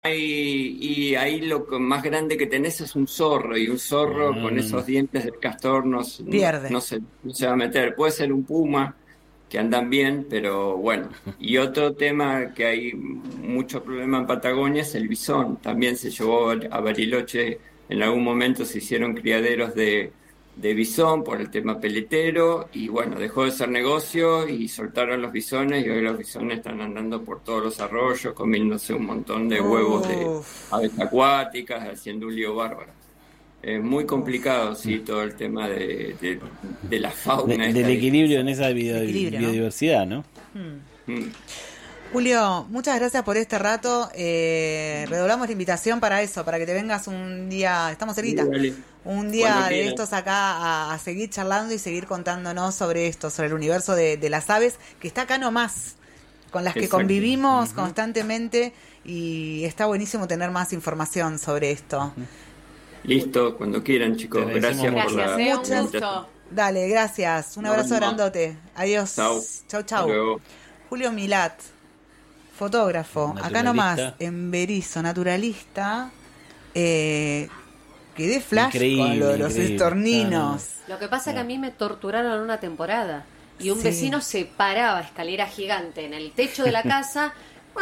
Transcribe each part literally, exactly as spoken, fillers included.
Y, y ahí lo que más grande que tenés es un zorro, y un zorro con Mm, esos dientes del castor no, s- no, Pierde. no se, no se va a meter. Puede ser un puma, que andan bien, pero bueno. Y otro tema que hay mucho problema en Patagonia es el bisón. También se llevó a Bariloche, en algún momento se hicieron criaderos de, de bisón por el tema peletero, y bueno, dejó de ser negocio y soltaron los bisones, y hoy los bisones están andando por todos los arroyos, comiéndose un montón de huevos de Uf, aves acuáticas, haciendo un lío bárbaro. Es muy uf. complicado, sí, todo el tema de, de, de la de- fauna del esta equilibrio en difícil. esa El bio- equilibrio, ¿no? biodiversidad, ¿no? Hmm. Mm. Julio, muchas gracias por este rato. Eh, redoblamos la invitación para eso, para que te vengas un día, estamos Sí, cerquita, dale. un día Cuando de quieras. estos acá a, a seguir charlando y seguir contándonos sobre esto, sobre el universo de, de las aves, que está acá nomás, con las que Exacto. convivimos constantemente, y está buenísimo tener más información sobre esto. Listo, cuando quieran, chicos. Te agradecemos Gracias por Gracias, la eh, un Muchas- gusto. Dale, gracias. Un No, abrazo no. grandote. Adiós. Chau. Chau, Hasta chau. luego. Julio Milat, fotógrafo, acá Naturalista. nomás, en Berizo, naturalista. Eh, quedé flash Increíble, con lo de los increíble. estorninos. Lo que pasa es que a mí me torturaron una temporada y un Sí. vecino se paraba escalera gigante en el techo de la casa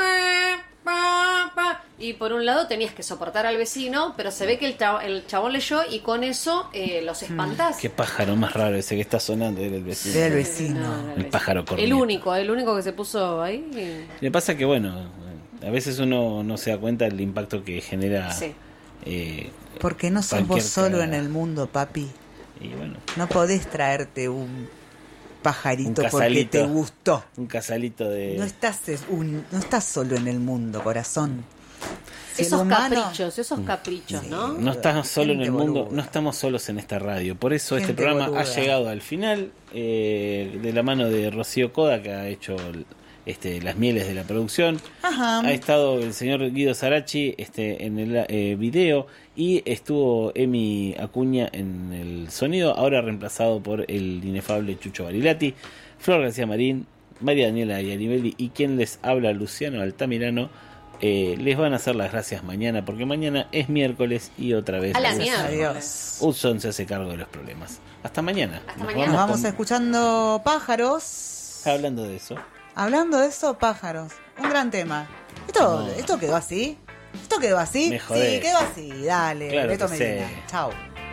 y por un lado tenías que soportar al vecino, pero se ve que el, chab- el chabón leyó y con eso eh, los espantás. Qué pájaro más raro ese que está sonando era el vecino. Era el vecino. No, no, El pájaro corneto. El único, el único que se puso ahí. Le pasa que, bueno, a veces uno no se da cuenta del impacto que genera. Sí. eh, Porque no sos Cualquier vos solo cagada. en el mundo, papi. y bueno, No podés traerte un pajarito Un porque casalito. te gustó. un casalito de. No estás, es un- no estás solo en el mundo, corazón. Si el Esos humano- caprichos, esos caprichos, ¿no? No estamos solo en Gente el mundo, boluda. no estamos solos en esta radio. Por eso este Gente programa boluda. ha llegado al final, eh, de la mano de Rocío Coda, que ha hecho el- este, las mieles de la producción. Ajá. Ha estado el señor Guido Sarachi este, en el eh, video, y estuvo Emi Acuña en el sonido, ahora reemplazado por el inefable Chucho Barilati, Flor García Marín, María Daniela Ianivelli y quien les habla, Luciano Altamirano. Eh, les van a hacer las gracias mañana, porque mañana es miércoles y otra vez A la Gracias a mierda. Dios. Hudson se hace cargo de los problemas. Hasta mañana. Hasta Nos mañana. Nos vamos vamos con- escuchando pájaros. Hablando de eso. Hablando de eso, pájaros. Un gran tema. ¿Esto, No. ¿esto quedó así? ¿Esto quedó así? Me jodés. Sí, quedó así. Dale, Claro Beto que Medina. sí. Chao.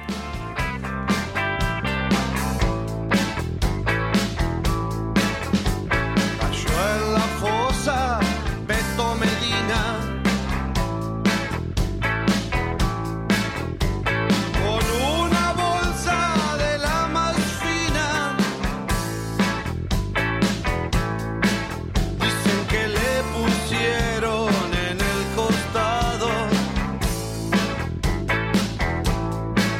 Cayó en la fosa Beto Medina con una bolsa de la más fina. Dicen que le pusieron en el costado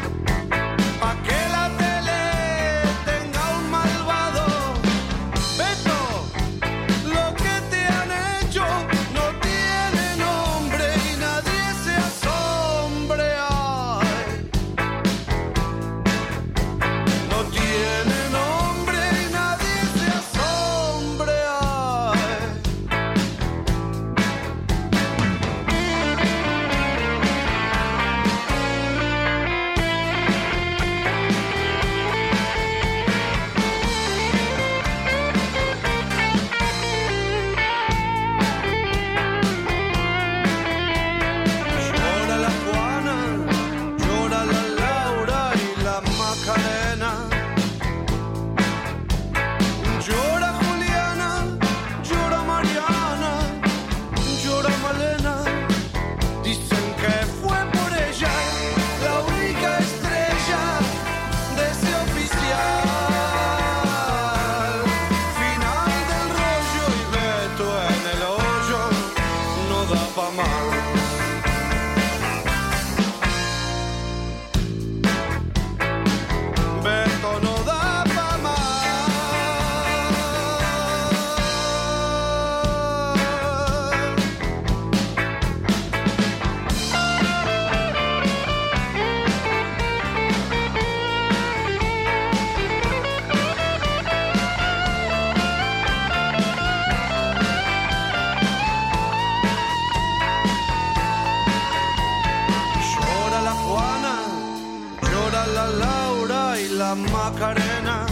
Macarena.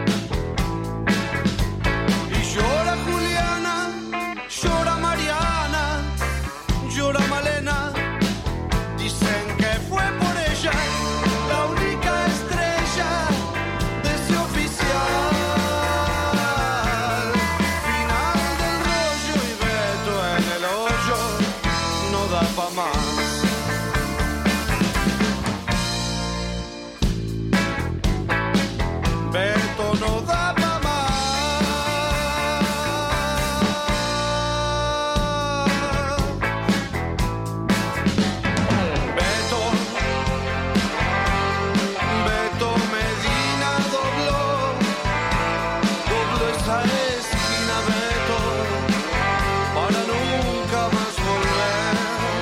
Y llora Juliana, llora Mariana, llora Malena. Dicen que fue por ella la única estrella de ese oficial. Final del rollo y Beto en el hoyo no da pa' más. Beto no da pa' más. Beto, Beto Medina dobló, dobló esa esquina, Beto, para nunca más volver.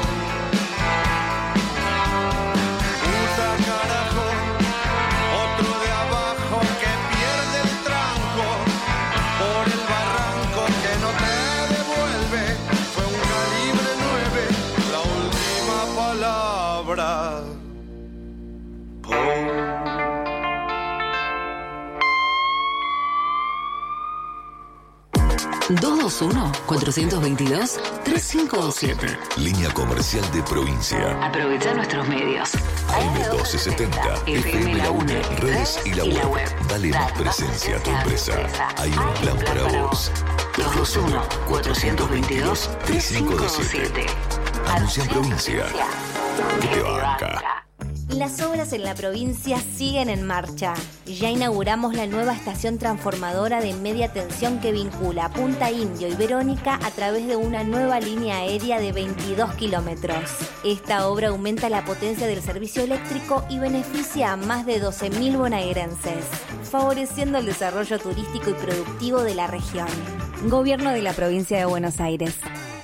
Puta carajo, otro de abajo que pierde el tranco por el barranco que no te devuelve. Fue un calibre nueve, la última palabra. Pum. dos dos uno, cuatro dos dos, tres cinco dos siete. Línea comercial de provincia. Aprovecha nuestros medios. A M doce setenta, F M La UNE, redes y la web. Dale más presencia a tu empresa. Hay un plan para vos. dos dos uno, cuatro dos dos, tres cinco dos siete. Anuncia en provincia. Que te banca. Las obras en la provincia siguen en marcha. Ya inauguramos la nueva estación transformadora de media tensión que vincula Punta Indio y Verónica a través de una nueva línea aérea de veintidós kilómetros. Esta obra aumenta la potencia del servicio eléctrico y beneficia a más de doce mil bonaerenses, favoreciendo el desarrollo turístico y productivo de la región. Gobierno de la Provincia de Buenos Aires.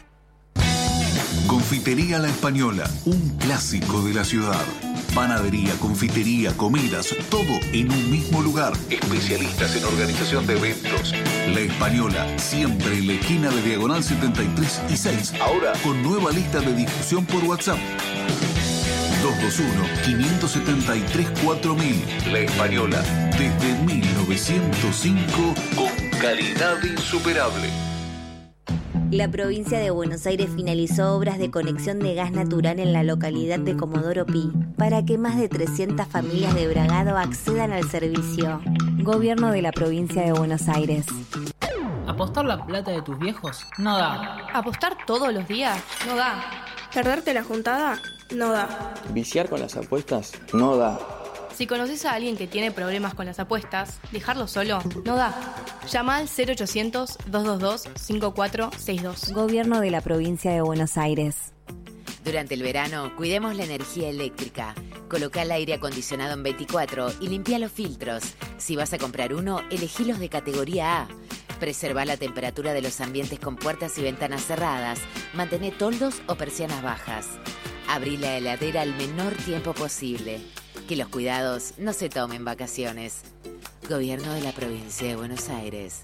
Confitería La Española, un clásico de la ciudad. Panadería, confitería, comidas, todo en un mismo lugar. Especialistas en organización de eventos. La Española, siempre en la esquina de Diagonal setenta y tres y seis. Ahora con nueva lista de difusión por WhatsApp. dos dos uno, cinco siete tres, cuatro mil. La Española, desde mil novecientos cinco, con calidad insuperable. La provincia de Buenos Aires finalizó obras de conexión de gas natural en la localidad de Comodoro Pi para que más de trescientas familias de Bragado accedan al servicio. Gobierno de la provincia de Buenos Aires. ¿Apostar la plata de tus viejos? No da. ¿Apostar todos los días? No da. ¿Perderte la juntada? No da. ¿Viciar con las apuestas? No da. Si conoces a alguien que tiene problemas con las apuestas, dejarlo solo no da. Llama al cero ochocientos, dos dos dos, cinco cuatro seis dos. Gobierno de la provincia de Buenos Aires. Durante el verano, cuidemos la energía eléctrica. Coloca el aire acondicionado en veinticuatro y limpia los filtros. Si vas a comprar uno, elegílos de categoría A. Preserva la temperatura de los ambientes con puertas y ventanas cerradas. Mantén toldos o persianas bajas. Abrí la heladera el menor tiempo posible. Que los cuidados no se tomen vacaciones. Gobierno de la provincia de Buenos Aires.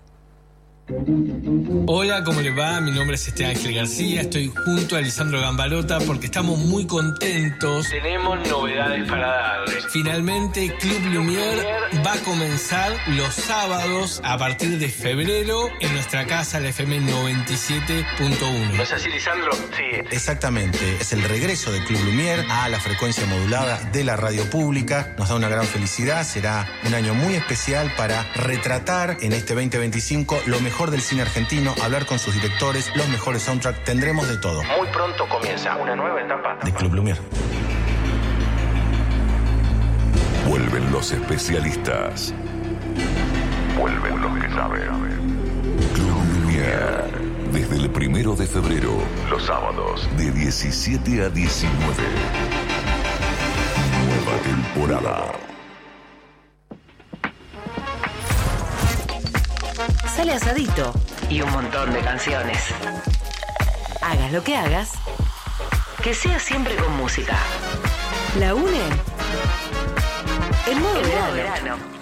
Hola, ¿cómo le va? Mi nombre es Esteban Ángel García, estoy junto a Lisandro Gambalota porque estamos muy contentos. Tenemos novedades para darles. Finalmente, Club Lumière va a comenzar los sábados a partir de febrero en nuestra casa, la F M noventa y siete punto uno. ¿No es así, Lisandro? Sí. Exactamente, es el regreso de Club Lumière a la frecuencia modulada de la radio pública. Nos da una gran felicidad, será un año muy especial para retratar en este veinte veinticinco lo mejor del cine argentino, hablar con sus directores, los mejores soundtracks, tendremos de todo. Muy pronto comienza una nueva etapa de Club Lumière. Vuelven los especialistas. Vuelven los que saben. Club Lumière, desde el primero de febrero, los sábados, de diecisiete a diecinueve. Nueva temporada. Sale asadito y un montón de canciones. Hagas lo que hagas, que sea siempre con música. La UNE en modo verano. verano.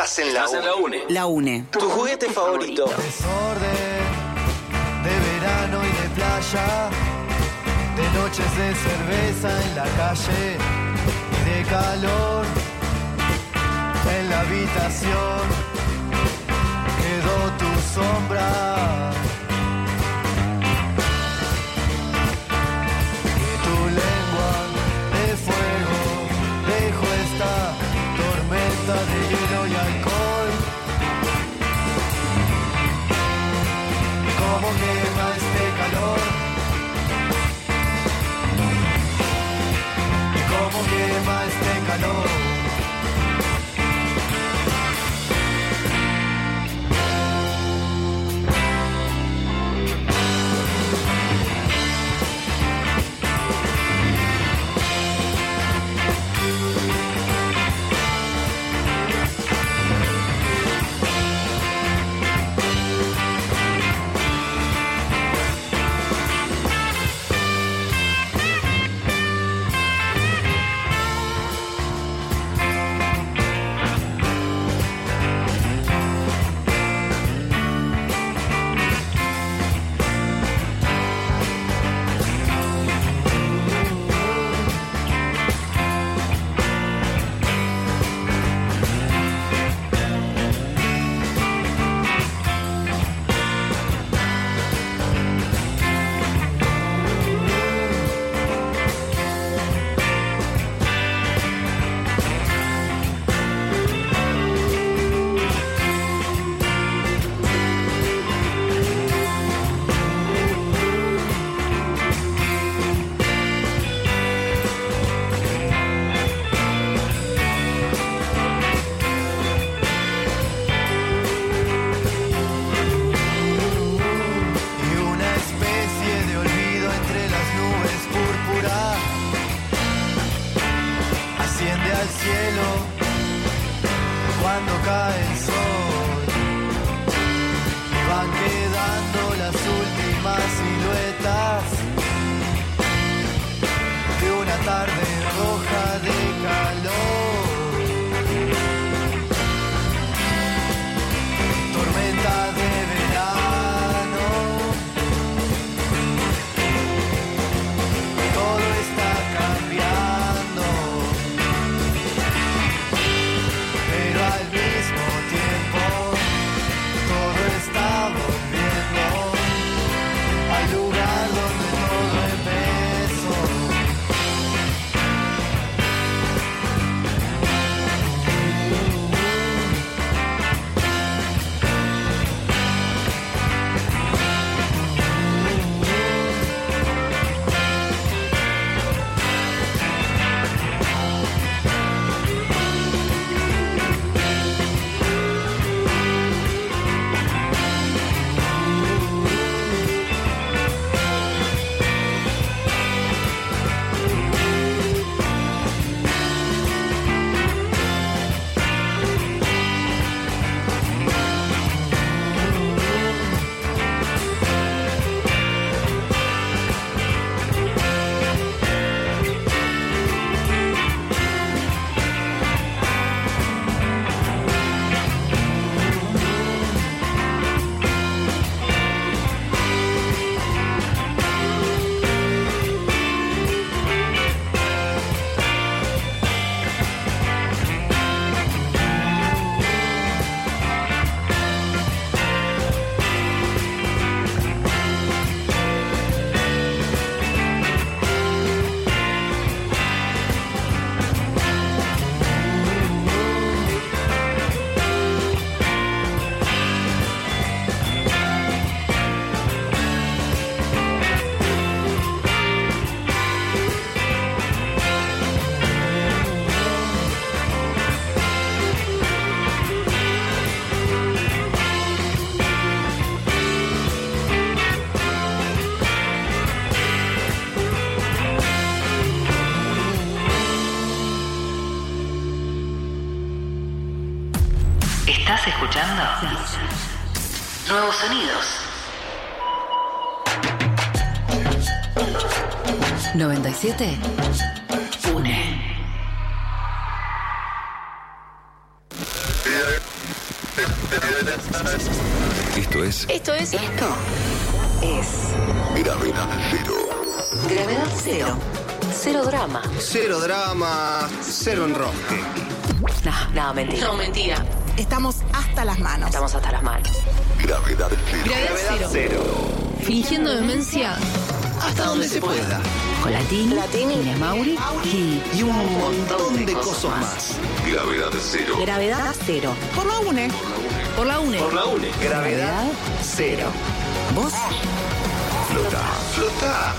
Estás en la UNE. La UNE. Tu juguete favorito. Desorden de verano y de playa, de noches de cerveza en la calle y de calor en la habitación. Quedó tu sombra. Y tu lengua de fuego dejó esta tormenta de hielo y alcohol. Cómo quema este calor. Cómo quema este calor. ¿Estás escuchando? Nuevos sonidos. noventa y siete. UNE. Esto es Esto es. Esto es. Gravedad Cero. Gravedad Cero. Cero drama. Cero drama, cero enrosque. No, no, mentira. No, mentira. Estamos hasta las manos. Estamos hasta las manos. Gravedad Cero. Gravedad Cero. Fingiendo demencia Hasta donde se pueda. Con Latini, Latini, Inés Mauri y, Y un montón de cosas más. Gravedad Cero. Gravedad Cero. Por la UNE. por la UNE. Por la UNE. Gravedad cero. ¿Vos? Flota. Flota.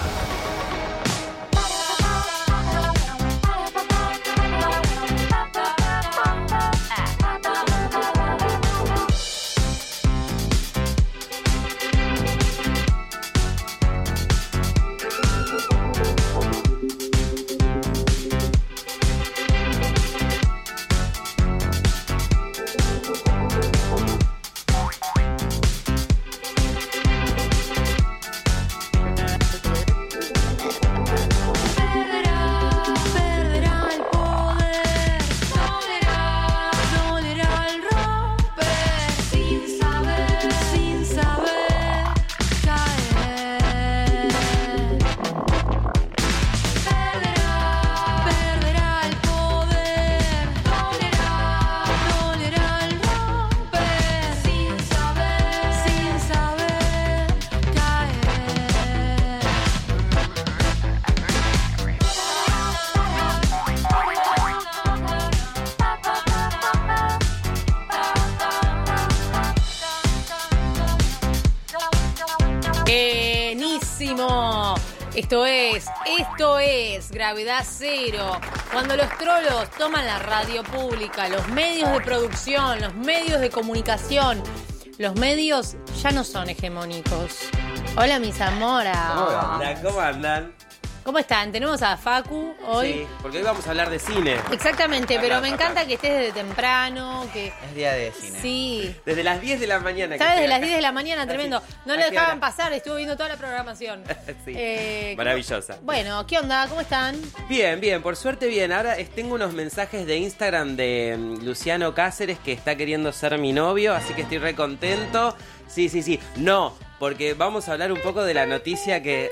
Buenísimo. Esto es, esto es Gravedad Cero. Cuando los trolos toman la radio pública, los medios de producción, los medios de comunicación, los medios ya no son hegemónicos. Hola, mis amoras. ¿Cómo andan? ¿Cómo andan? ¿Cómo están? Tenemos a Facu hoy. Sí, porque hoy vamos a hablar de cine. Exactamente, Acá, pero me acá. encanta que estés desde temprano, que... Es día de cine. Sí. Desde las diez de la mañana. Está desde las diez de la mañana, tremendo. No ¿A lo qué dejaban hora? pasar, estuvo viendo toda la programación. Sí, Eh, maravillosa. Bueno, ¿qué onda? ¿Cómo están? Bien, bien, por suerte bien. Ahora es- tengo unos mensajes de Instagram de mm, Luciano Cáceres que está queriendo ser mi novio, así que estoy re contento. Sí, sí, sí. No, porque vamos a hablar un poco de la noticia que...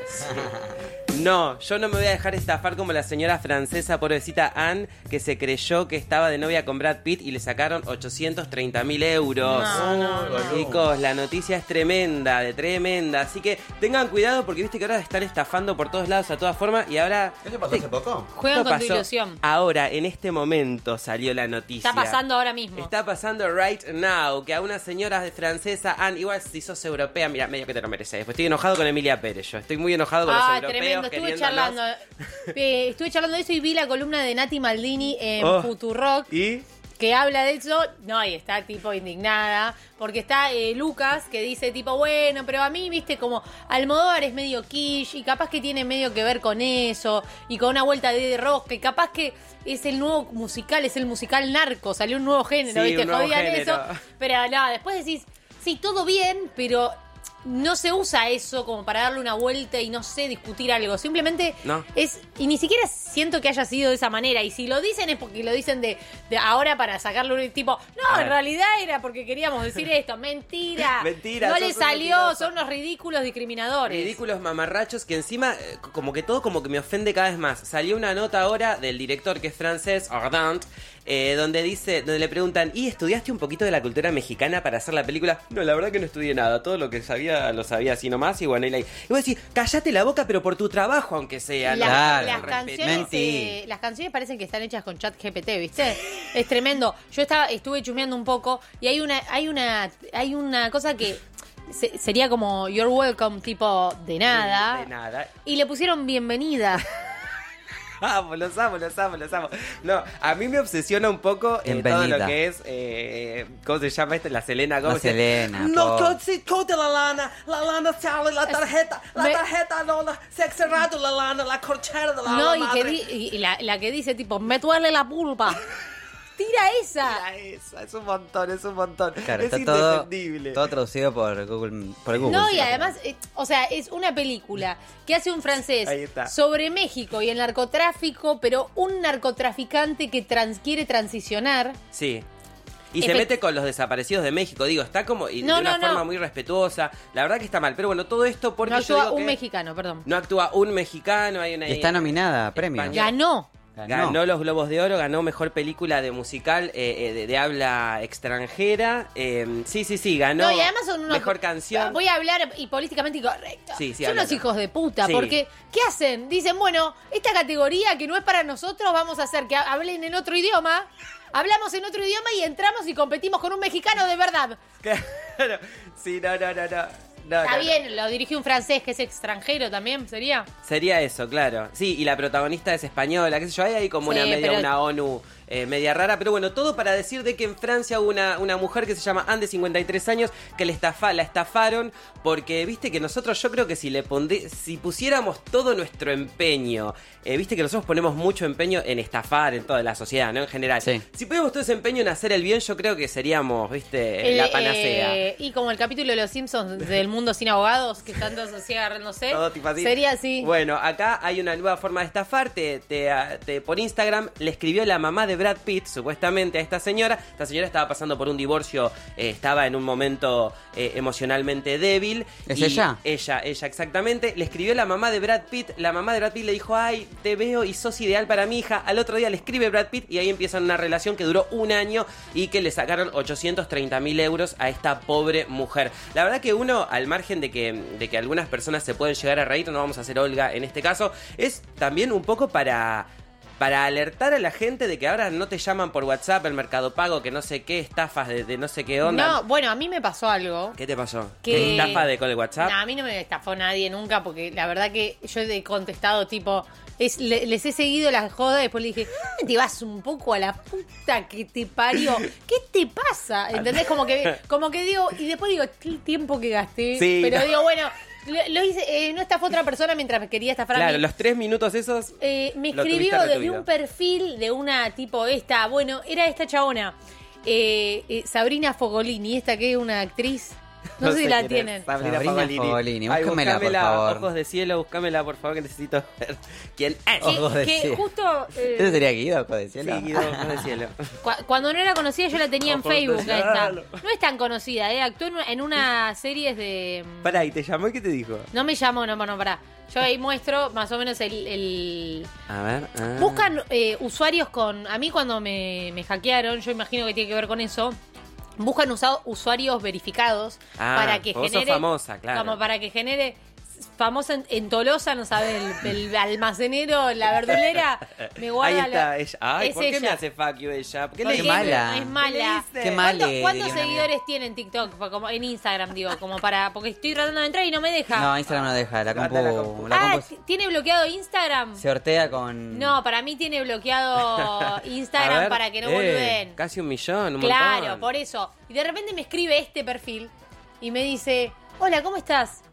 No, yo no me voy a dejar estafar como la señora francesa pobrecita Anne, que se creyó que estaba de novia con Brad Pitt y le sacaron ochocientos treinta mil euros. No, no, no. Chicos, la noticia es tremenda, de tremenda. Así que tengan cuidado porque viste que ahora están estafando por todos lados a todas formas y ahora... ¿Qué te pasó hace poco? Juegan Esto con tu pasó ilusión. Ahora, en este momento salió la noticia. Está pasando ahora mismo. Está pasando right now, que a una señora de francesa, Anne, igual si sos europea, mira, medio que te lo mereces. Después estoy enojado con Emilia Pérez, yo estoy muy enojado con Ah, los europeos. tremendo. Estuve queriéndolos- charlando, eh, estuve charlando de eso y vi la columna de Nati Maldini en Oh. Futurock ¿Y? que habla de eso. No, y está tipo indignada porque está eh, Lucas que dice tipo, bueno, pero a mí, viste, como Almodóvar es medio quiche y capaz que tiene medio que ver con eso y con una vuelta de rosca y capaz que es el nuevo musical, es el musical Narco, salió un nuevo género, Sí, viste, un nuevo jodían género. eso, pero no, después decís, sí, todo bien, pero no se usa eso como para darle una vuelta y no sé, discutir algo. Simplemente No. es, y ni siquiera siento que haya sido de esa manera. Y si lo dicen es porque lo dicen de, de ahora para sacarle un tipo, no, A en ver. realidad era porque queríamos decir esto. Mentira. Mentira, No sos le un salió, mentiroso. son unos ridículos discriminadores. Ridículos mamarrachos que encima, eh, como que todo como que me ofende cada vez más. Salió una nota ahora del director que es francés, Ardant, eh, donde dice, donde le preguntan, ¿y estudiaste un poquito de la cultura mexicana para hacer la película? No, la verdad que no estudié nada, todo lo que sabía lo sabía así nomás y bueno, y, la, y vos decís, cállate la boca pero por tu trabajo aunque sea. Las, ¿no? Claro. las Respetá. canciones, Mentí. eh, las canciones parecen que están hechas con chat G P T, ¿viste? Es tremendo. Yo estaba, estuve chusmeando un poco y hay una, hay una, hay una cosa que se- sería como You're welcome, tipo de nada. De nada. Y le pusieron bienvenida. Amo, los amo, los amo, los amo. No, a mí me obsesiona un poco eh, todo Bienvenida. lo que es, eh, ¿cómo se llama esta? La Selena La Gómez. Selena, No, po. coche, cote la lana, la lana sale, la tarjeta, la Me- tarjeta, no, la sexy rato, la lana, la corchera de la No, la y, que madre. di- y la, la que dice tipo, me duele la pulpa. Tira esa. Tira esa, es un montón, es un montón. Claro, es está todo, indefendible. todo traducido por Google. Por Google No, sí, y además, eh, o sea, es una película que hace un francés Ahí está. sobre México y el narcotráfico, pero un narcotraficante que trans- quiere transicionar. Sí. Y se Efect- mete con los desaparecidos de México, digo, está como y No, de una no, no. forma muy respetuosa. La verdad que está mal, pero bueno, todo esto porque No yo actúa digo un que mexicano, perdón. no actúa un mexicano, hay una Y está nominada a premios. Español. Ganó. Ganó los Globos de Oro, ganó mejor película de musical eh, eh, de, de habla extranjera. Eh, sí, sí, sí, ganó No, y además son unos... mejor canción. Voy a hablar y políticamente incorrecto. Sí, sí, son unos háblalo. hijos de puta, Sí. porque ¿qué hacen? Dicen, bueno, esta categoría que no es para nosotros, vamos a hacer que hablen en otro idioma. Hablamos en otro idioma y entramos y competimos con un mexicano de verdad. Claro. Sí, no, no, no, no. No, Está no, no. bien, lo dirigió un francés que es extranjero también, ¿sería? Sería eso, claro. Sí, y la protagonista es española, qué sé yo, hay ahí como Sí, una media, pero- una ONU eh, media rara, pero bueno, todo para decir de que en Francia hubo una, una mujer que se llama Anne de cincuenta y tres años que le estafa, la estafaron porque, viste que nosotros, yo creo que si le pondé, si pusiéramos todo nuestro empeño, eh, viste que nosotros ponemos mucho empeño en estafar en toda la sociedad, ¿no? En general. Sí. Si ponemos todo ese empeño en hacer el bien, yo creo que seríamos, viste, El- la panacea. eh, y como el capítulo de Los Simpsons del mundo sin abogados, que están todos así agarrándose. Todo tipo así. Sería así. Bueno, acá hay una nueva forma de estafar. Te, te- te- por Instagram le escribió la mamá de Brad Pitt, supuestamente, a esta señora. Esta señora estaba pasando por un divorcio, eh, estaba en un momento eh, emocionalmente débil. ¿Es y ella? Ella, ella, exactamente. Le escribió la mamá de Brad Pitt. La mamá de Brad Pitt le dijo, ay, te veo y sos ideal para mi hija. Al otro día le escribe Brad Pitt y ahí empiezan una relación que duró un año y que le sacaron ochocientos treinta mil euros a esta pobre mujer. La verdad que uno, al margen de que, de que algunas personas se pueden llegar a reír, no vamos a hacer Olga en este caso, es también un poco para... Para alertar a la gente de que ahora no te llaman por WhatsApp, el Mercado Pago, que no sé qué, estafas de, de no sé qué onda. No, bueno, a mí me pasó algo. ¿Qué te pasó? Que- ¿Estafa de con el WhatsApp? No, a mí no me estafó nadie nunca, porque la verdad que yo he contestado tipo, es, le- les he seguido la joda y después le dije, "¿Dónde te vas un poco a la puta que te parió? ¿Qué te pasa? ¿Entendés? Como que, como que digo, y después digo, qué tiempo que gasté. Sí, Pero no. digo, bueno, lo, lo hice, eh, no estafó otra persona mientras me quería estafar a Claro, mí. los tres minutos esos... Eh, me lo escribió tuviste desde retuido. un perfil de una tipo esta, bueno, era esta chabona, eh, eh, Sabrina Fogolini, esta que es una actriz, no, sé si sé la quién es. tienen. Sabrina, Sabrina Fogolini. Fogolini, Ay, búscamela, por búscamela, favor. Ojos de cielo, búscamela, por favor, que necesito ver quién es. Que, Ojos de que cielo. justo eh, ¿Eso sería Guido, Ojo de Cielo? Sí, Guido, Ojos de cielo. cua- cuando no era conocida yo la tenía en Ojos de Facebook. a esta. cielo. No es tan conocida, eh, actuó en una, en una serie de... Pará, ¿y te llamó y qué te dijo? No me llamo, no, no, pará. Yo ahí muestro más o menos el... el- A ver. ah. Buscan eh, usuarios con... A mí cuando me, me hackearon, yo imagino que tiene que ver con eso. Buscan usa- usuarios verificados Ah, para que vos sos genere... famosa, claro. Como para que genere... Famosa en, en Tolosa, no sabe, el, el almacenero, la verdulera, me guarda Ahí está la- ella. Ay, es ¿por qué me ella. hace fuck you ella? ¿Por qué Porque le Qué mala. Es mala. ¿Qué le Qué mal, ¿Cuántos, eh, cuántos Diana. seguidores tiene en TikTok? Fue como en Instagram, digo, como para... Porque estoy tratando de entrar y no me deja. No, Instagram no deja, la compu, Anda la compu. la ah, compu t- ¿tiene bloqueado Instagram? se sortea con... No, para mí tiene bloqueado A Instagram ver, para que no eh, boluden. Casi un millón, un Claro, montón. por eso. Y de repente me escribe este perfil y me dice, hola, ¿cómo estás?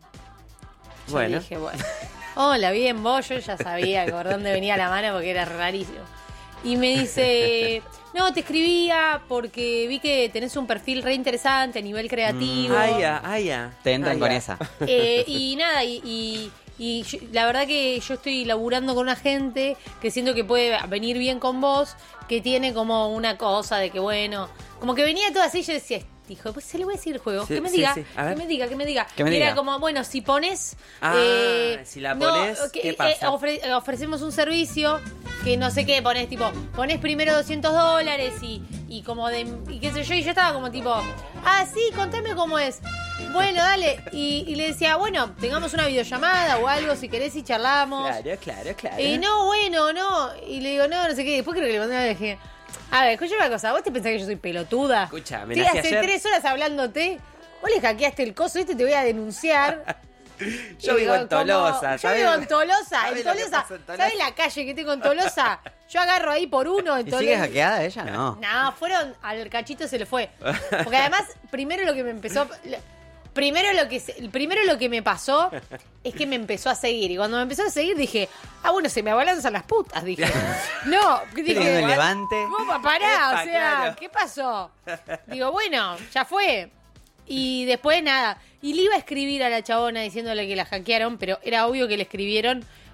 Yo Bueno. dije, bueno. Hola, bien, vos. Yo ya sabía por dónde venía la mano porque era rarísimo. Y me dice, no, te escribía porque vi que tenés un perfil re interesante a nivel creativo. Ay, ya, ay, ya. Te entran Ay, con ya. esa. Eh, y nada, y, y- y yo- la verdad que yo estoy laburando con una gente que siento que puede venir bien con vos, que tiene como una cosa de que, bueno, como que venía todo así, yo decía, hijo, pues se le voy a decir el juego, Sí, que me sí, diga, sí. A que ver. me diga, que me diga. Que me Y diga. era como, bueno, si pones... Ah, eh, si la no, pones, que, ¿qué eh, pasa? ofre- eh, ofrecemos un servicio que no sé qué, pones tipo, pones primero doscientos dólares y, y como de, y qué sé yo, y yo estaba como tipo, ah, sí, contame cómo es. Bueno, dale. Y, y le decía, bueno, tengamos una videollamada o algo si querés y charlamos. Claro, claro, claro. Y no, bueno, no. Y le digo, no, no sé qué. Después creo que le mandé y dije, a ver, escucha una cosa, ¿vos te pensás que yo soy pelotuda? Escuchame, Sí, nací hace ayer. tres horas hablándote. Vos le hackeaste el coso, este te voy a denunciar. Yo Y vivo digo, en Tolosa, como, Yo ¿sabés? vivo en Tolosa, ¿Sabés en lo que Tolosa. pasa en Tolosa? ¿Sabes la calle que tengo en Tolosa? Yo agarro ahí por uno en ¿Y Tolosa. sigue hackeada ella? No. No, fueron, al cachito se le fue. Porque además, primero lo que me empezó... lo- Primero lo que se- primero lo que me pasó es que me empezó a seguir. Y cuando me empezó a seguir dije, ah, bueno, se me abalanzan las putas, dije. No, Teniendo dije, el levante. ¿cómo pará? Epa, O sea, claro. ¿qué pasó? Digo, bueno, ya fue. Y después nada. Y le iba a escribir a la chabona diciéndole que la hackearon, pero era obvio que le escribieron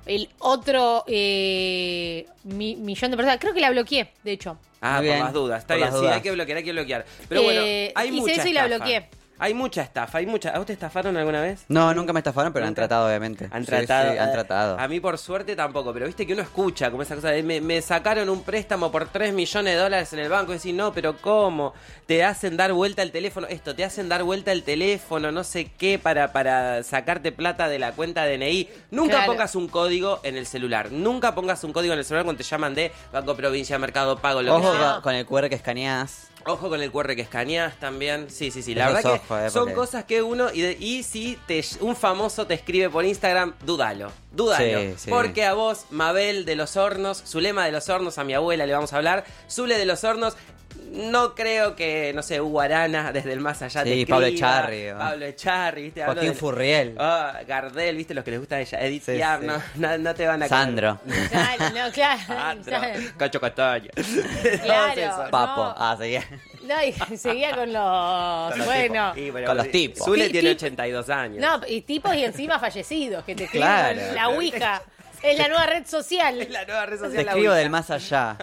el otro eh, mi- millón de personas. Creo que la bloqueé, de hecho. Ah, Muy por bien. las dudas. Está Por bien, las sí, dudas. hay que bloquear, hay que bloquear. Pero Eh, bueno, hay hice mucha eso y la estafa. bloqueé. Hay mucha estafa, hay mucha... ¿A vos te estafaron alguna vez? No, nunca me estafaron, pero han ¿Nunca? tratado, obviamente. Han Sí, tratado. sí, han eh, tratado. A mí, por suerte, tampoco. Pero viste que uno escucha como esa cosa de me, me sacaron un préstamo por tres millones de dólares en el banco. Y decís, no, pero ¿cómo? Te hacen dar vuelta el teléfono. Esto, te hacen dar vuelta el teléfono, no sé qué, para, para sacarte plata de la cuenta D N I. Nunca Claro. pongas un código en el celular. Nunca pongas un código en el celular cuando te llaman de Banco Provincia, Mercado Pago, lo Ojo que sea. con, con el Q R que escaneás. Ojo con el Q R que escaneás también. Sí, sí, sí. La Esos verdad que ojos, eh, son porque- cosas que uno... Y, de- y si te, un famoso te escribe por Instagram, dúdalo. Dúdalo. Sí, sí. Porque a vos, Mabel de los Hornos, Zulema de los Hornos, a mi abuela le vamos a hablar, Zule de los Hornos... No creo que, no sé, Hugo Arana desde el más allá Sí, te escriba. Pablo Echarri, ¿no? Pablo Echarri, ¿viste? Hablo Joaquín de- Furriel. Ah, Gardel, ¿viste? Los que les gusta a ella. Edith Sí, Piaf, sí. no, no, no te van a Sandro. Claro, no, claro. Sandro. Cacho Castaña. Claro. Todos esos. Papo. No. Ah, seguía. No, y seguía con los. Con los bueno. tipos. Y, pero, Con los tipos. Zule Ti- tiene tip- ochenta y dos años. No, y tipos y encima fallecidos que te escriben Claro. en la Ouija. Es la nueva red social. Es la nueva red social. Te la escribo Ouija. del más allá.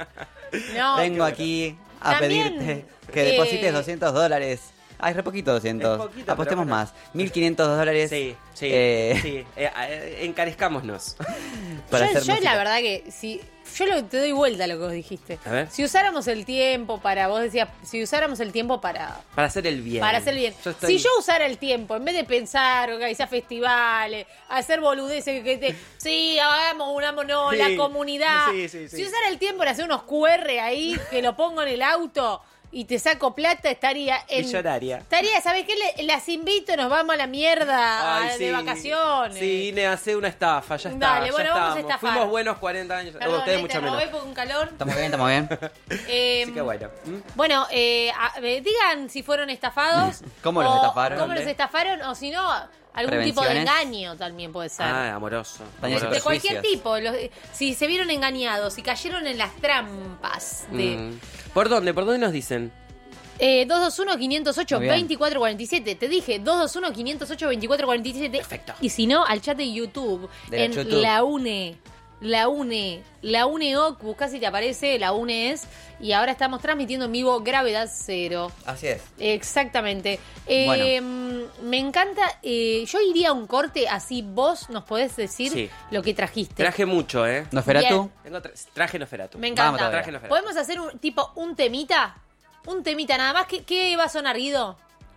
No, Vengo aquí a También, pedirte que eh, deposites doscientos dólares. Ay, re poquito doscientos. Es poquito, Apostemos pero bueno. más. mil quinientos dólares. Sí, sí, eh, sí. Eh, eh, encarezcámonos. para yo, hacer yo música. la verdad que si yo lo, te doy vuelta a lo que vos dijiste. A ver. Si usáramos el tiempo para, vos decías, si usáramos el tiempo para Para hacer el bien. para hacer bien. Yo estoy- Si yo usara el tiempo, en vez de pensar, organizar festivales, hacer boludeces, que te, sí, hagamos una mono, Sí. la comunidad. Sí, sí, sí. Si usara el tiempo en hacer unos Q R ahí, que lo pongo en el auto y te saco plata, estaría en... Millonaria. Estaría, ¿sabes qué? Le- las invito, nos vamos a la mierda Ay, a- sí. de vacaciones. Sí, Ine, hace una estafa, ya está. Dale, ya bueno, vamos a estamos. estafar. Fuimos buenos cuarenta años. Perdón, Ustedes eh, mucho te menos. robé por un calor. Estamos bien, estamos bien. Eh, Así que bueno. ¿Mm? Bueno, eh, a- eh, digan si fueron estafados. ¿Cómo los o- estafaron? ¿Cómo los estafaron? O si no, algún tipo de Prevenciones. engaño también puede ser. Ah, amoroso. Daños y de cualquier perjuicios. tipo. Los- si se vieron engañados, si cayeron en las trampas de Mm. ¿Por dónde? ¿Por dónde nos dicen? eh, dos dos uno, cinco cero ocho, Muy bien. dos cuatro cuatro siete. Te dije dos dos uno, cinco cero ocho, dos cuatro cuatro siete. Perfecto. Y si no, al chat de YouTube. De la en YouTube. La UNE. La UNE. La UNEOC. Buscás si te aparece. La UNE es. Y ahora estamos transmitiendo en vivo Gravedad Cero. Así es. Exactamente. Eh, Me encanta. eh, yo iría a un corte, así vos nos podés decir Sí. lo que trajiste. Traje mucho, ¿eh? Nosferatu. Tengo tra- traje Noferatu. Me encanta. Vamos todavía. Traje Noferatu. ¿Podemos hacer un tipo un temita? Un temita nada más. ¿Qué, qué va a sonar, Guido?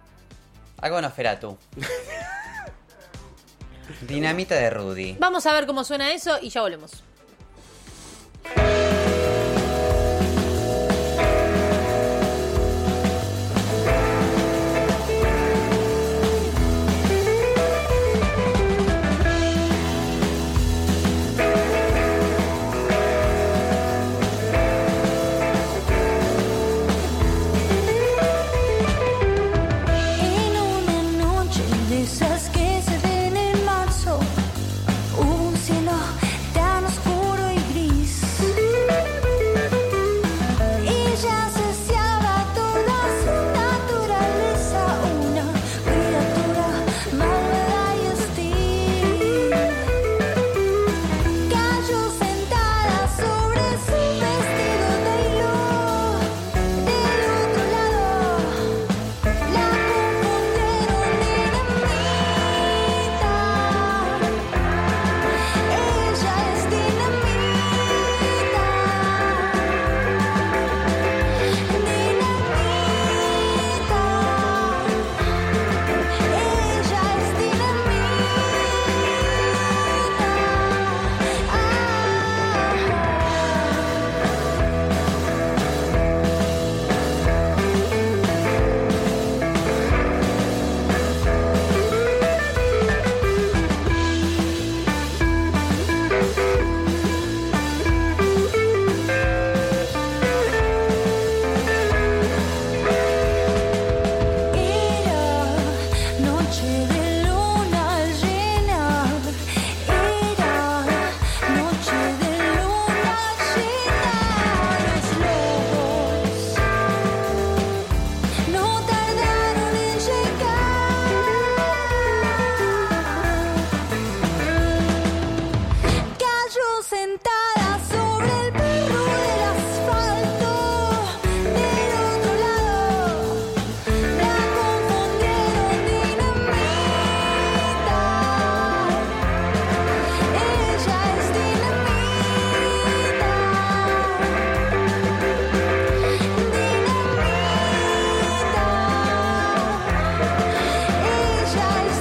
Algo Nosferatu. Dinamita de Rudy. Vamos a ver cómo suena eso y ya volvemos. En una noche de esas que se ven en marzo, un cielo tan oscuro sentada sobre el perro del asfalto. Del otro lado la confundieron dinamita. Ella es dinamita. Ella es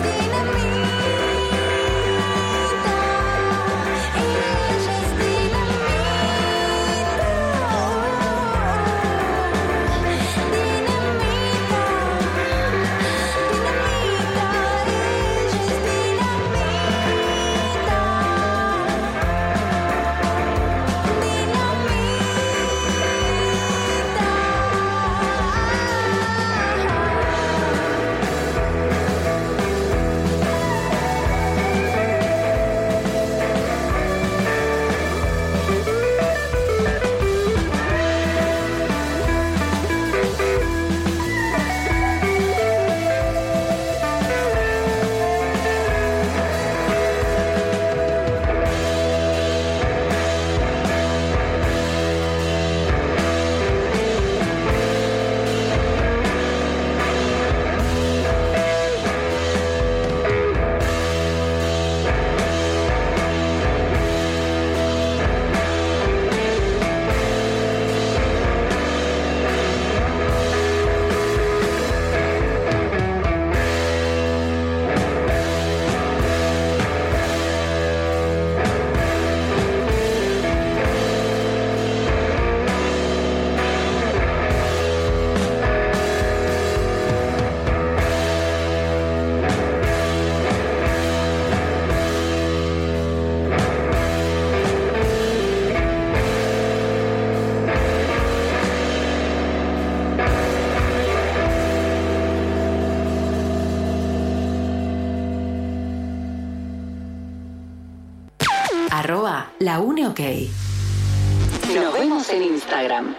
Arroba La Une OK. Nos vemos en Instagram.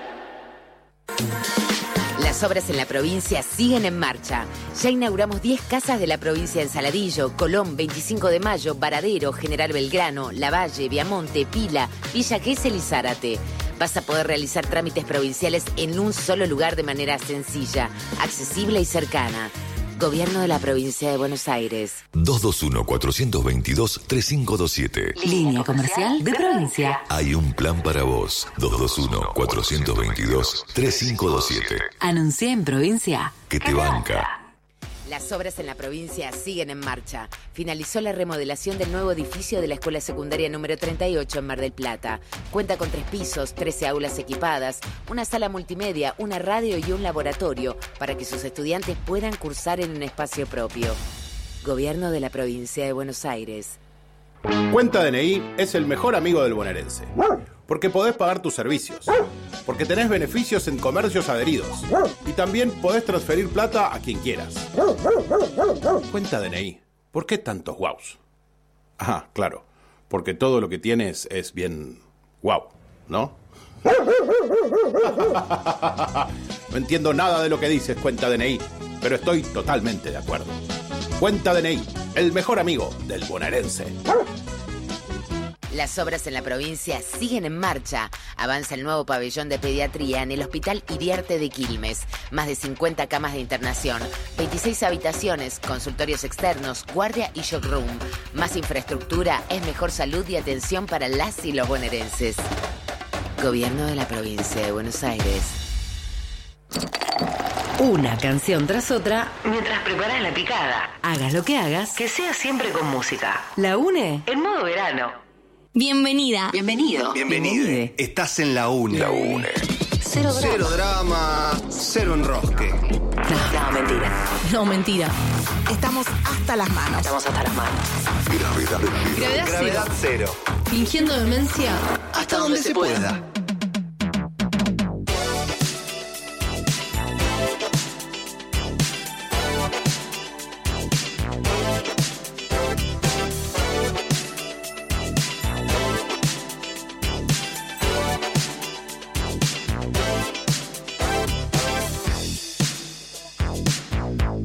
Las obras en la provincia siguen en marcha. Ya inauguramos diez casas de la provincia en Saladillo, Colón, veinticinco de mayo, Varadero, General Belgrano, Lavalle, Viamonte, Pila, Villa Gesell y Zárate. Vas a poder realizar trámites provinciales en un solo lugar de manera sencilla, accesible y cercana. Gobierno de la Provincia de Buenos Aires. dos dos uno, cuatro dos dos, tres cinco dos siete. Línea comercial de provincia. Hay un plan para vos. dos dos uno, cuatro dos dos, tres cinco dos siete. Anuncié en provincia. Que te banca. Las obras en la provincia siguen en marcha. Finalizó la remodelación del nuevo edificio de la Escuela Secundaria número treinta y ocho en Mar del Plata. Cuenta con tres pisos, trece aulas equipadas, una sala multimedia, una radio y un laboratorio para que sus estudiantes puedan cursar en un espacio propio. Gobierno de la Provincia de Buenos Aires. Cuenta D N I es el mejor amigo del bonaerense. Porque podés pagar tus servicios. Porque tenés beneficios en comercios adheridos. Y también podés transferir plata a quien quieras. Cuenta D N I. ¿Por qué tantos guaus? Ah, claro. Porque todo lo que tienes es bien guau, ¿no? No entiendo nada de lo que dices, Cuenta D N I. Pero estoy totalmente de acuerdo. Cuenta D N I, el mejor amigo del bonaerense. Las obras en la provincia siguen en marcha. Avanza el nuevo pabellón de pediatría en el Hospital Iriarte de Quilmes. Más de cincuenta camas de internación, veintiséis habitaciones, consultorios externos, guardia y shock room. Más infraestructura es mejor salud y atención para las y los bonaerenses. Gobierno de la Provincia de Buenos Aires. Una canción tras otra mientras preparas la picada. Hagas lo que hagas, que sea siempre con música. La Une en modo verano. Bienvenida. Bienvenido. Bienvenide. Estás en la UNE. La UNE. Cero drama. Cero drama, cero enrosque. No, no, mentira. No, mentira. Estamos hasta las manos. Estamos hasta las manos. Gravedad cero. Gravedad, Gravedad cero. cero. Fingiendo demencia. Hasta donde se pueda.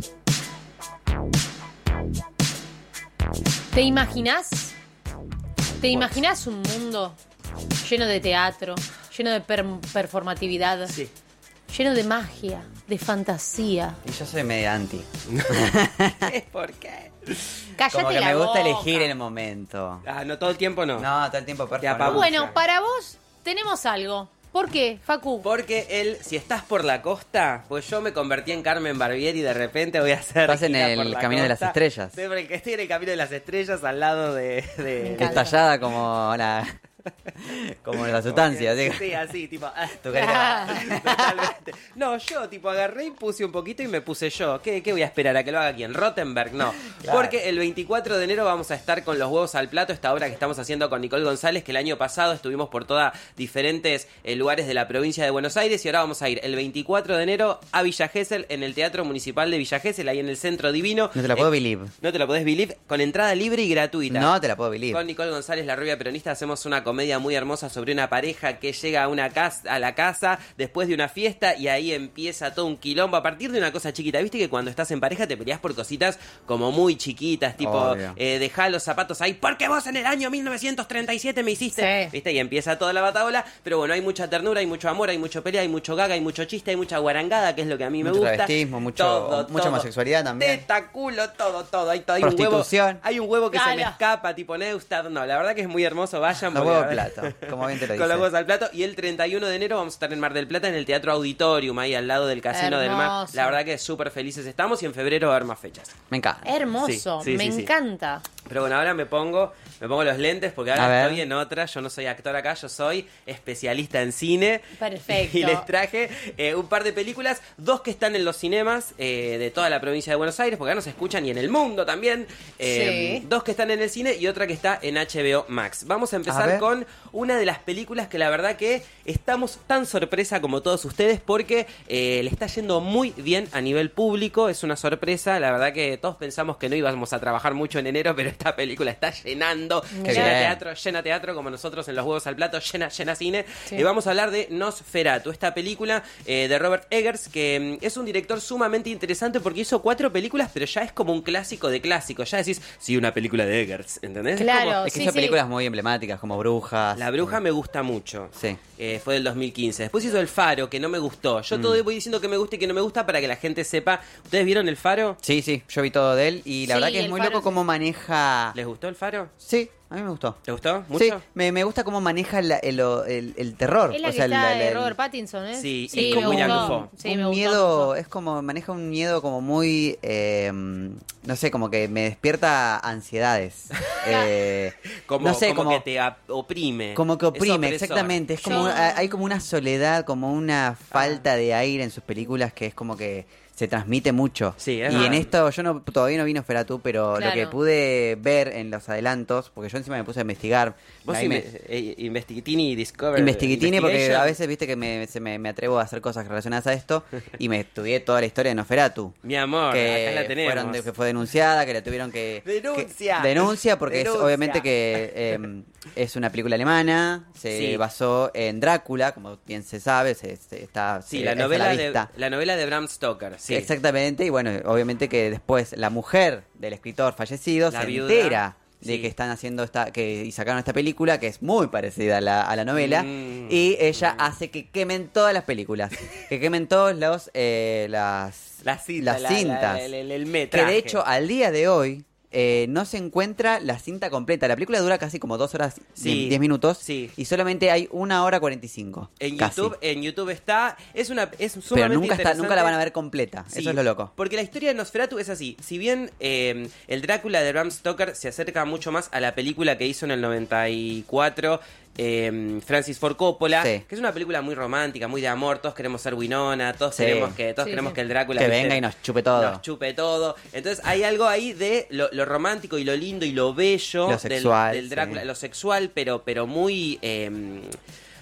¿Te imaginas ¿Te imaginas un mundo lleno de teatro, lleno de per- performatividad, Sí. lleno de magia, de fantasía? Y yo soy medio anti. ¿Por qué? Cállate Como que la me gusta boca. elegir el momento. Ah, no, todo el tiempo no. No, todo el tiempo Te perfecto. apabulla. Bueno, para vos tenemos algo. ¿Por qué, Facu? Porque él, si estás por la costa, pues yo me convertí en Carmen Barbieri y de repente voy a hacer. Estás en gira el por la Camino de las costa. Estrellas. Estoy, por el- estoy en el Camino de las Estrellas al lado de. de Estallada como la, como la sustancia. Sí, ¿sí? sí, así, tipo. ah, Tu carita. Totalmente. No, yo, tipo, agarré y puse un poquito y me puse yo. ¿Qué, qué voy a esperar? ¿A que lo haga quién? Rottenberg, no. Claro. Porque el veinticuatro de enero vamos a estar con Los Huevos al Plato, esta obra que estamos haciendo con Nicole González, que el año pasado estuvimos por todas diferentes eh, lugares de la provincia de Buenos Aires y ahora vamos a ir el veinticuatro de enero a Villa Gesell, en el Teatro Municipal de Villa Gesell, ahí en el Centro Divino. No te la puedo Eh, believe. No te la podés believe, con entrada libre y gratuita. No te la puedo believe. Con Nicole González, la rubia peronista, hacemos una comedia muy hermosa sobre una pareja que llega a una casa, a la casa después de una fiesta y ahí empieza todo un quilombo a partir de una cosa chiquita. Viste que cuando estás en pareja te peleas por cositas como muy chiquitas, tipo Obvio. eh, dejá los zapatos ahí porque vos en el año mil novecientos treinta y siete me hiciste. Sí. Viste, y empieza toda la batabola, pero bueno, hay mucha ternura, hay mucho amor, hay mucho pelea, hay mucho gaga, hay mucho chiste, hay mucha guarangada, que es lo que a mí me Mucho gusta. travestismo, mucho- Todo, mucha todo. homosexualidad también. Teta, culo, todo, todo. Hay, hay un huevo, Prostitución. hay un huevo que se me Claro. escapa, tipo Neustad. No, la verdad que es muy hermoso, vayan. Los porque huevos la al verdad- plato, como bien te lo Con los dice. huevos al plato. Y el treinta y uno de enero vamos a estar en Mar del Plata, en el Teatro Auditorium, ahí al lado del Casino del Mar. Hermoso. La verdad que súper felices estamos y en febrero va a haber más fechas. Me encanta. Hermoso, Sí, sí, me sí, sí. encanta. Pero bueno, ahora me pongo, me pongo los lentes porque A ahora ver. estoy en otra. Yo no soy actor acá, yo soy especialista en cine. Perfecto. Y les traje eh, un par de películas, dos que están en los cinemas eh, de toda la provincia de Buenos Aires, porque acá nos escuchan y en el mundo también. Eh, Sí. Dos que están en el cine y otra que está en H B O Max. Vamos a A empezar ver. con una de las películas que la verdad que estamos tan sorpresa como todos ustedes porque eh, le está yendo muy bien a nivel público. Es una sorpresa, la verdad que todos pensamos que no íbamos a trabajar mucho en enero, pero esta película está llenando. Qué llena bien. teatro, llena teatro, como nosotros en Los Huevos al Plato, llena, llena cine. Sí. Y vamos a hablar de Nosferatu, esta película eh, de Robert Eggers, que mm, es un director sumamente interesante porque hizo cuatro películas, pero ya es como un clásico de clásicos. Ya decís, sí, una película de Eggers, ¿entendés? Es Claro. como- Es que Sí, hizo sí. películas muy emblemáticas como Brujas. La Bruja me gusta mucho. Sí. Eh, fue del dos mil quince. Después hizo El Faro, que no me gustó. Yo Mm. todo voy diciendo que me gusta y que no me gusta para que la gente sepa. ¿Ustedes vieron El Faro? Sí, sí, yo vi todo de él y la Sí, verdad que es el muy Faro loco sí. cómo maneja... ¿Les gustó El Faro? Sí, a mí me gustó. ¿Te gustó? ¿Mucho? Sí, me, me gusta cómo maneja la- el, el- el terror. Es la o que sea, está la- de la- Robert Pattinson, ¿eh? Sí, sí y me con William gustó. Dafoe. Sí, un me gustó miedo, mucho. es como, maneja un miedo como muy, eh, no sé, como que me despierta ansiedades. Eh, Como, no sé, como, como, que te ap- oprime. como que Es oprime, opresor. exactamente. Es como, Yo- hay como una soledad, como una falta de aire en sus películas que es como que se transmite mucho. Sí, es y en verdad. esto, yo no todavía no vi Nosferatu, pero lo Claro. que pude ver en los adelantos, porque yo encima me puse a investigar. Vos ahí me- inve- eh, Investigatini y Discover. Investiguitini porque Investigation. a veces viste que me, se me, me atrevo a hacer cosas relacionadas a esto y me estudié toda la historia de Nosferatu. Mi amor, que acá la tenemos. fueron de- que fue denunciada, que la tuvieron que... Denuncia. que- denuncia porque Denuncia. es obviamente que eh, es una película alemana, se Sí. basó en Drácula, como bien se sabe, se, se- está Sí, se- la es a novela, de, vista. la novela de Bram Stoker. Sí. Exactamente, y bueno, obviamente que después la mujer del escritor fallecido La se viuda. entera de Sí. que están haciendo esta, que y sacaron esta película que es muy parecida a la, a la novela, Mm. y ella hace que quemen todas las películas, que quemen todos los eh, las, La cinta, las la- la- cintas, el, el- el que metraje. de hecho al día de hoy eh, no se encuentra la cinta completa. La película dura casi como dos horas Sí, diez minutos sí. y solamente hay una hora cuarenta y cinco. En casi. YouTube, en YouTube está, es una, es sumamente Pero nunca está, interesante. nunca la van a ver completa. Sí, Eso es lo loco. Porque la historia de Nosferatu es así. Si bien eh, el Drácula de Bram Stoker se acerca mucho más a la película que hizo en el noventa y cuatro eh, Francis Ford Coppola, Sí. que es una película muy romántica, muy de amor. Todos queremos ser Winona, todos Sí. queremos que todos Sí, queremos sí. que el Drácula Que ¿viste? venga y nos chupe todo. Nos chupe todo. Entonces hay algo ahí de lo, lo romántico y lo lindo y lo bello Lo del- sexual, del, Drácula, sí. lo sexual, pero, pero muy... eh,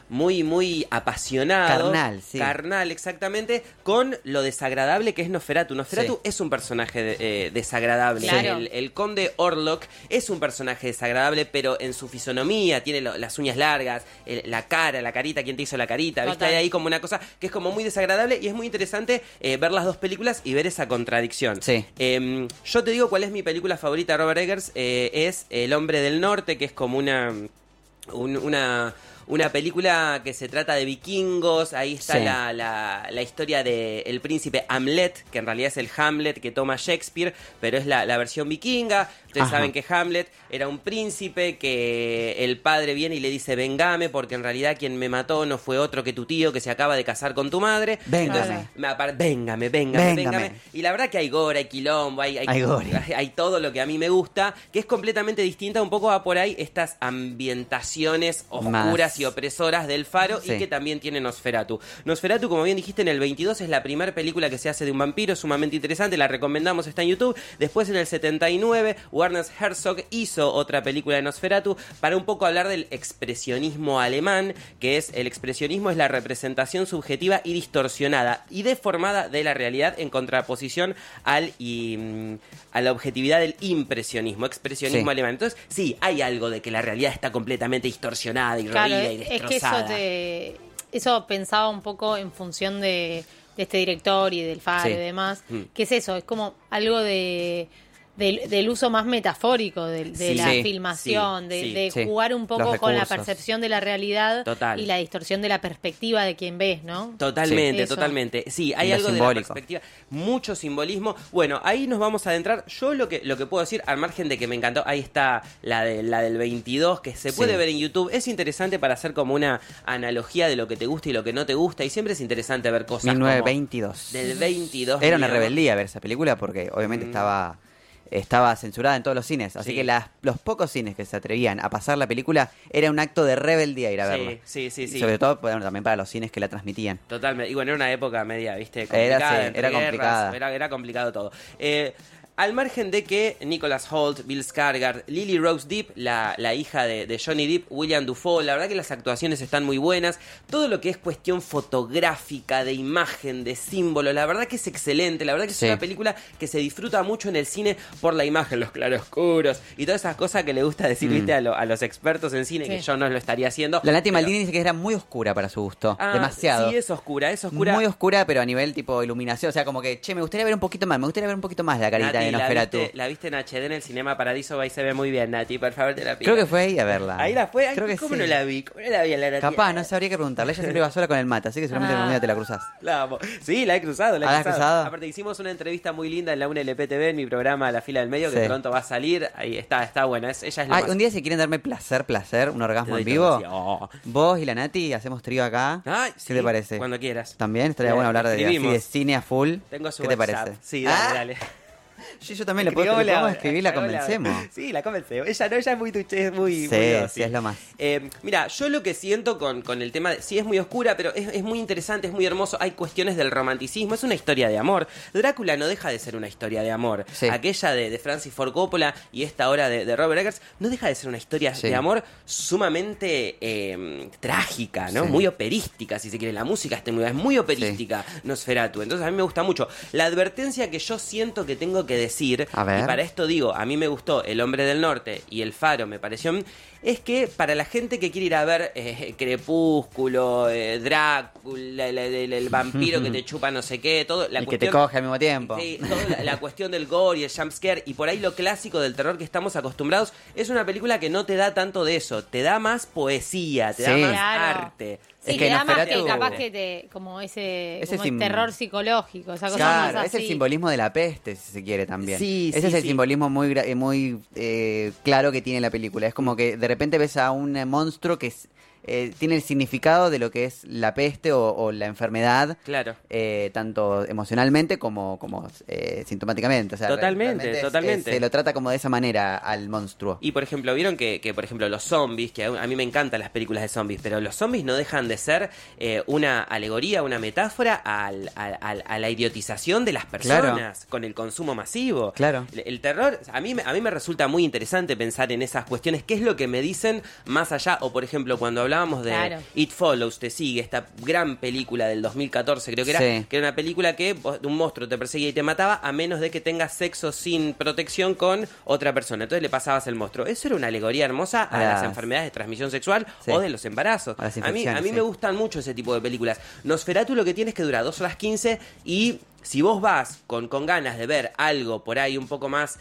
muy, muy apasionado. Carnal, sí. Carnal, exactamente, con lo desagradable que es Nosferatu. Nosferatu Sí. es un personaje de- eh, desagradable. Claro. El, el conde Orlok es un personaje desagradable, pero en su fisonomía, tiene lo- las uñas largas, el- la cara, la carita, ¿quién te hizo la carita? ¿Viste? Total. Hay ahí como una cosa que es como muy desagradable y es muy interesante eh, ver las dos películas y ver esa contradicción. Sí. Eh, yo te digo cuál es mi película favorita de Robert Eggers, eh, es El Hombre del Norte, que es como una... un- una una película que se trata de vikingos. Ahí está Sí. la, la, la historia de el príncipe Hamlet, que en realidad es el Hamlet que toma Shakespeare, pero es la, la versión vikinga. Ustedes Ajá. saben que Hamlet era un príncipe que el padre viene y le dice vengame, porque en realidad quien me mató no fue otro que tu tío que se acaba de casar con tu madre. Véngame. Entonces, me apar- véngame, véngame, Véngame. véngame. Y la verdad que hay gore, hay quilombo, hay, hay, Hay gore. hay todo lo que a mí me gusta, que es completamente distinta, un poco va por ahí estas ambientaciones oscuras Más. y opresoras del Faro, Sí. y que también tiene Nosferatu. Nosferatu, como bien dijiste, en el veintidós es la primera película que se hace de un vampiro, sumamente interesante, la recomendamos, está en YouTube. Después, en el setenta y nueve, Werner Herzog hizo otra película de Nosferatu para un poco hablar del expresionismo alemán, que es el expresionismo es la representación subjetiva y distorsionada y deformada de la realidad en contraposición al y, mm, a la objetividad del impresionismo, expresionismo Sí. alemán. Entonces, sí, hay algo de que la realidad está completamente distorsionada y Claro, reída y es que eso destrozada. te, eso pensaba un poco en función de, de este director y del Faro Sí. y demás. Mm. ¿Qué es eso? Es como algo de del, del uso más metafórico de, de Sí. la Sí, filmación, sí, de, sí. de Sí. jugar un poco Los con la recursos. percepción de la realidad Total. y la distorsión de la perspectiva de quien ves, ¿no? Totalmente, Eso. totalmente. Sí, hay Y lo algo de la simbólico. perspectiva, mucho simbolismo. Bueno, ahí nos vamos a adentrar. Yo lo que lo que puedo decir, al margen de que me encantó, ahí está la de la del veintidós, que se puede Sí. ver en YouTube. Es interesante para hacer como una analogía de lo que te gusta y lo que no te gusta, y siempre es interesante ver cosas mil novecientos como veintidós. del veintidós. Era una digamos. rebeldía ver esa película porque obviamente Mm. estaba estaba censurada en todos los cines. Así Sí. que las, los pocos cines que se atrevían a pasar la película era un acto de rebeldía ir a Sí, verla. sí, sí, sí. Y sobre todo bueno, también para los cines que la transmitían. Totalmente. Y bueno, era una época media, ¿viste? Era, Complicada. sí, entre era guerras, complicada. Era, era complicado todo. Eh, al margen de que Nicholas Hoult, Bill Skarsgård, Lily Rose Depp, la, la hija de, de Johnny Depp, William Dafoe, la verdad que las actuaciones están muy buenas. Todo lo que es cuestión fotográfica, de imagen, de símbolo, la verdad que es excelente. La verdad que Sí. es una película que se disfruta mucho en el cine por la imagen, los claroscuros y todas esas cosas que le gusta decir, Mm. viste, a, lo- a los expertos en cine, Sí. que yo no lo estaría haciendo. La Nati pero- Maldini dice que era muy oscura para su gusto. Ah, Demasiado. Sí, es oscura, es oscura. Muy oscura, pero a nivel tipo iluminación. O sea, como que, che, me gustaría ver un poquito más. Me gustaría ver un poquito más la carita Nati, de la Nosferatu. viste, la viste en H D en el Cinema Paradiso, ahí se ve muy bien, Nati, por favor te la pido. Creo que fue ahí a verla. Ahí la fue, Ay, Creo que ¿cómo sí. no la vi? ¿Cómo no la vi a la Nati? Capaz, no sabría qué preguntarle. Ella siempre iba sola con el mate, así que seguramente Ah. algún día te la cruzás. La amo. Sí, la he cruzado, la he ¿Ah, la has cruzado. cruzado? Aparte hicimos una entrevista muy linda en la U N L P T V, en mi programa La Fila del Medio, que Sí. pronto va a salir. Ahí está, está buena. Es, ella es la Ay, más... un día si quieren darme placer, placer, un orgasmo Te en doy vivo, todo así, oh. vos y la Nati hacemos trío acá. Ay, ¿Qué sí, te parece? Cuando quieras. También estaría Eh, bueno hablar de, así escribimos. de cine a full. Tengo su ¿Qué te WhatsApp. parece? Sí, dale, Ah, dale. Yo, yo también le puedo, le Escribámosle podemos ahora, escribir, la escribámosle ahora. convencemos. Sí, la convencemos. Ella no, ella es muy tuche, es muy... Sí, muy dócil. sí, es lo más. Eh, mira, yo lo que siento con, con el tema, de, sí es muy oscura, pero es, es muy interesante, es muy hermoso. Hay cuestiones del romanticismo, es una historia de amor. Drácula no deja de ser una historia de amor. Sí. Aquella de, de Francis Ford Coppola y esta ahora de, de Robert Eggers no deja de ser una historia Sí. de amor sumamente eh, trágica, ¿no? Sí. Muy operística, si se quiere. La música está muy, es muy operística, Nosferatu. Entonces a mí me gusta mucho. La advertencia que yo siento que tengo que decir, A ver. y para esto digo, a mí me gustó El Hombre del Norte y El Faro, me pareció, es que para la gente que quiere ir a ver eh, Crepúsculo, eh, Drácula, el, el- el vampiro que te chupa no sé qué, todo, la y que te cuestión... coge al mismo tiempo. Sí, toda la, la cuestión del gore y el jumpscare y por ahí lo clásico del terror que estamos acostumbrados, es una película que no te da tanto de eso, te da más poesía, te da Sí. más Claro. arte. Sí, Es que que da más que Nosferatu- capaz que te, como ese, Ese como el sim- terror psicológico, esa cosa Claro, más es el así. simbolismo de la peste, si se quiere también. Sí, Ese sí, es el sí. simbolismo muy gra- eh, muy eh, claro que tiene la película. Es como que de repente ves a un eh, monstruo que es- eh, tiene el significado de lo que es la peste o, o la enfermedad, Claro. eh, tanto emocionalmente como, como eh, sintomáticamente. O sea, Totalmente, realmente es- totalmente. es- se lo trata como de esa manera al monstruo. Y por ejemplo, vieron que, que, por ejemplo, los zombies, que a, a mí me encantan las películas de zombies, pero los zombies no dejan de ser eh, una alegoría, una metáfora al, al- al- a la idiotización de las personas Claro. con el consumo masivo. Claro. El, el terror, a mí, me- a mí me resulta muy interesante pensar en esas cuestiones, qué es lo que me dicen más allá, o por ejemplo, cuando hablamos hablábamos de Claro. It Follows, Te Sigue, esta gran película del dos mil catorce, creo que era, Sí. que era una película que vos- un monstruo te perseguía y te mataba a menos de que tengas sexo sin protección con otra persona. Entonces le pasabas el monstruo. Eso era una alegoría hermosa a A las las- enfermedades de transmisión sexual Sí. o de los embarazos. A las A mí, a infecciones, mí sí. me gustan mucho ese tipo de películas. Nosferatu lo que tiene es que dura dos horas quince y si vos vas con, con ganas de ver algo por ahí un poco más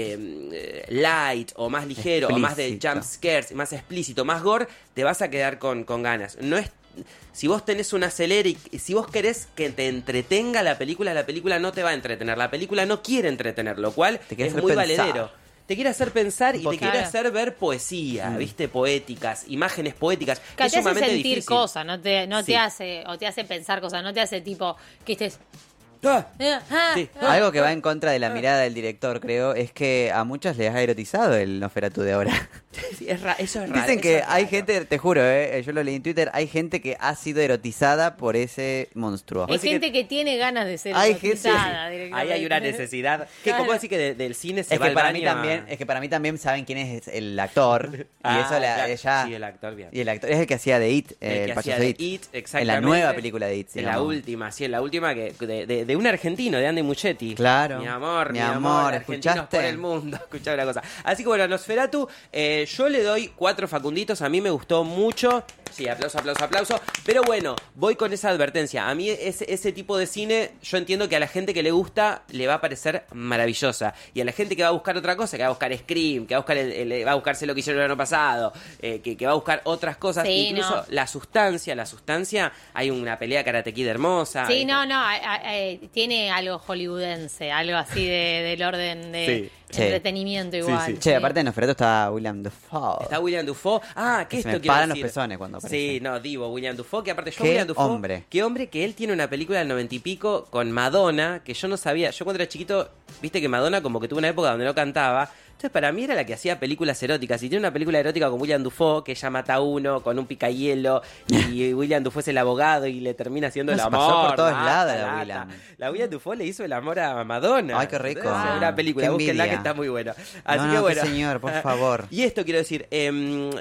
eh, light o más ligero o más de Explícito. jump scares, más explícito, más gore, te vas a quedar con, con ganas. No es si vos tenés un acelere y y si vos querés que te entretenga la película, la película no te va a entretener. La película no quiere entretener, lo cual Te quiere es hacer muy pensar. valedero. Te quiere hacer pensar y te poquito. quiere Claro. hacer ver poesía, Mm. ¿viste? Poéticas, imágenes poéticas. Que Es te hace sumamente sentir difícil. cosas, no te, no Sí. te hace, o te hace pensar cosas, no te hace tipo que estés. Ah, eh, ah, sí. ah. Algo que va en contra de la mirada del director, creo, es que a muchos les ha erotizado el Nosferatu de ahora. Sí, es ra- eso es raro. Dicen eso que es hay raro. gente, te juro, eh, yo lo leí en Twitter, hay gente que ha sido erotizada por ese monstruo. Hay gente que tiene ganas de ser Hay gente- erotizada Ahí directamente. hay una necesidad. ¿Qué, Claro. ¿Cómo decir que de- del cine se Es va que al para mí baño a- también, es que para mí también saben quién es el actor y Ah, eso la, claro. ella Sí, el actor, bien. y el actor es el que hacía de It, El eh, el, que hacía payaso de It, It, en exactamente. la nueva película de It, En la digamos. última, sí, en la última que de, de, de un argentino, de Andy Muschietti. Claro. Mi amor, mi, Mi amor, amor, argentinos ¿escuchaste? por el mundo. Escuchá una cosa. Así que bueno, Nosferatu, eh, yo le doy cuatro Facunditos, a mí me gustó mucho. Sí, aplauso, aplauso, aplauso. Pero bueno, voy con esa advertencia. A mí ese, ese tipo de cine, yo entiendo que a la gente que le gusta le va a parecer maravillosa. Y a la gente que va a buscar otra cosa, que va a buscar Scream, que va a buscar el, el- va a buscarse lo que hicieron el año pasado, eh, que, que va a buscar otras cosas, Sí, incluso no. la sustancia, la sustancia, hay una pelea Karate Kid hermosa. Sí, eh, no, no, a- a- eh, tiene algo hollywoodense, algo así de, del orden de Sí. entretenimiento igual. Che, aparte de Nosferatu está William Dafoe. Está William Dafoe. Ah, ¿qué Que esto se me quiero paran los decir? pezones cuando aparece. Sí, no, divo, William Dafoe, que aparte yo, Qué William Dafoe... hombre. Qué hombre que él tiene una película del noventa y pico con Madonna, que yo no sabía. Yo cuando era chiquito, viste que Madonna como que tuvo una época donde no cantaba. Entonces para mí era la que hacía películas eróticas. Y tiene una película erótica con William Dafoe, que ella mata a uno con un picahielo. Y William Dafoe es el abogado y le termina haciendo No, el se amor. pasó por todos mata, lados la mata. William. La William Dafoe le hizo el amor a Madonna. Ay, qué rico. Entonces, Ah, una película, qué búsquenla que envidia. está muy buena. Así No, que no, qué bueno. señor, por favor. Y esto quiero decir, em,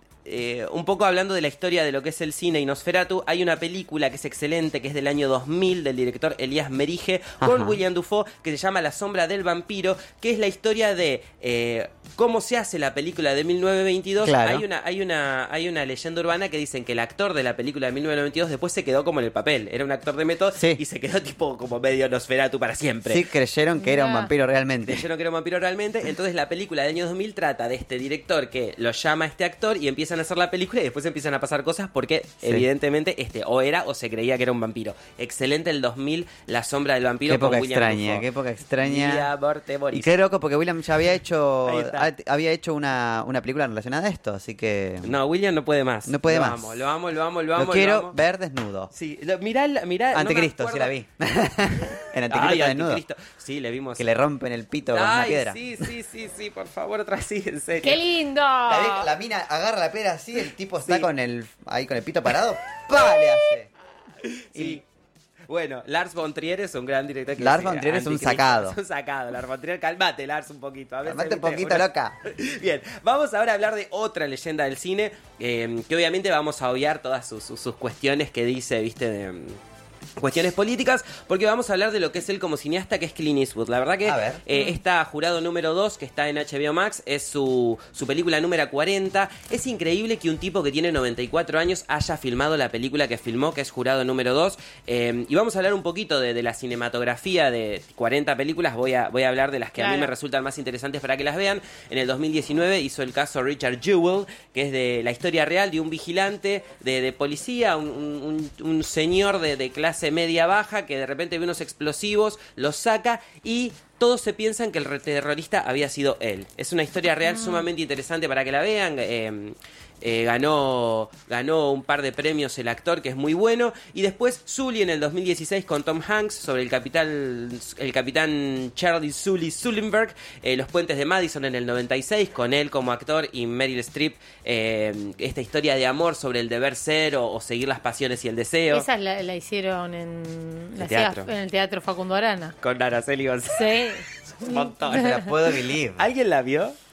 eh, un poco hablando de la historia de lo que es el cine y Nosferatu, hay una película que es excelente, que es del año dos mil, del director Elías Merige, con Ajá. William Dafoe, que se llama La sombra del vampiro, que es la historia de eh, cómo se hace la película de mil novecientos veintidós. Claro. Hay una, hay una, hay una leyenda urbana que dicen que el actor de la película de mil novecientos veintidós después se quedó como en el papel. Era un actor de método y se quedó tipo como medio Nosferatu para siempre. Sí, creyeron que era un vampiro realmente. Creyeron que era un vampiro realmente. Entonces la película del año dos mil trata de este director que lo llama a este actor y empiezan a hacer la película y después empiezan a pasar cosas porque Sí. evidentemente este o era o se creía que era un vampiro. Excelente el dos mil, La sombra del vampiro. Qué con época William extraña, Dafoe. qué época extraña. Mi amor, te morís. Y qué loco, porque William ya había hecho Ahí está. ha- había hecho una, una película relacionada a esto, así que... No, William no puede más. No puede lo más. Amo, lo amo, lo amo, lo amo. Lo quiero amo. ver desnudo. Sí, lo- mirá, la- mirá. no me Anticristo, sí acuerdo. la vi. En Anticristo Ay, está desnudo. Anticristo. Sí, le vimos. Que le rompen el pito con una Ay, piedra. sí, sí, sí, sí, por favor, otra sí, en serio. ¡Qué lindo! La, vieja- la mina agarra la pera así, el tipo está Sí. con el ahí con el pito parado, ¡pa! Le hace. Sí. Bueno, Lars von Trier es un gran director. que Lars sí, von Trier es un Anticristo, sacado. Es un sacado, Lars von Trier. Calmate, Lars, un poquito. A veces, Calmate un viste, poquito, uno- loca. Bien, vamos ahora a hablar de otra leyenda del cine, eh, que obviamente vamos a obviar todas sus, sus- sus cuestiones que dice, viste, de... mm, cuestiones políticas, porque vamos a hablar de lo que es él como cineasta, que es Clint Eastwood. La verdad que A ver. eh, esta Jurado número dos, que está en H B O Max, es su, su película número cuarenta. Es increíble que un tipo que tiene noventa y cuatro años haya filmado la película que filmó, que es Jurado número dos. Eh, y vamos a hablar un poquito de, de la cinematografía de cuarenta películas. Voy a, voy a hablar de las que a mí Claro. me resultan más interesantes para que las vean. En el dos mil diecinueve hizo el caso Richard Jewell, que es de la historia real de un vigilante de, de policía, un, un- un- un señor de, de clase media baja que de repente ve unos explosivos, los saca y todos se piensan que el re- terrorista había sido él. Es una historia real sumamente interesante para que la vean. eh, eh, ganó, ganó un par de premios el actor, que es muy bueno. Y después Sully en el dos mil dieciséis con Tom Hanks sobre el capitán, el capitán Charlie Sully Sullenberg. Eh, Los puentes de Madison en el noventa y seis con él como actor y Meryl Streep. eh, esta historia de amor sobre el deber ser o, o seguir las pasiones y el deseo. Esa la, la hicieron en, la teatro. hacía en el Teatro Facundo Arana. Con Araceli González. Sí. Un montón. No la puedo believe. ¿Alguien la vio?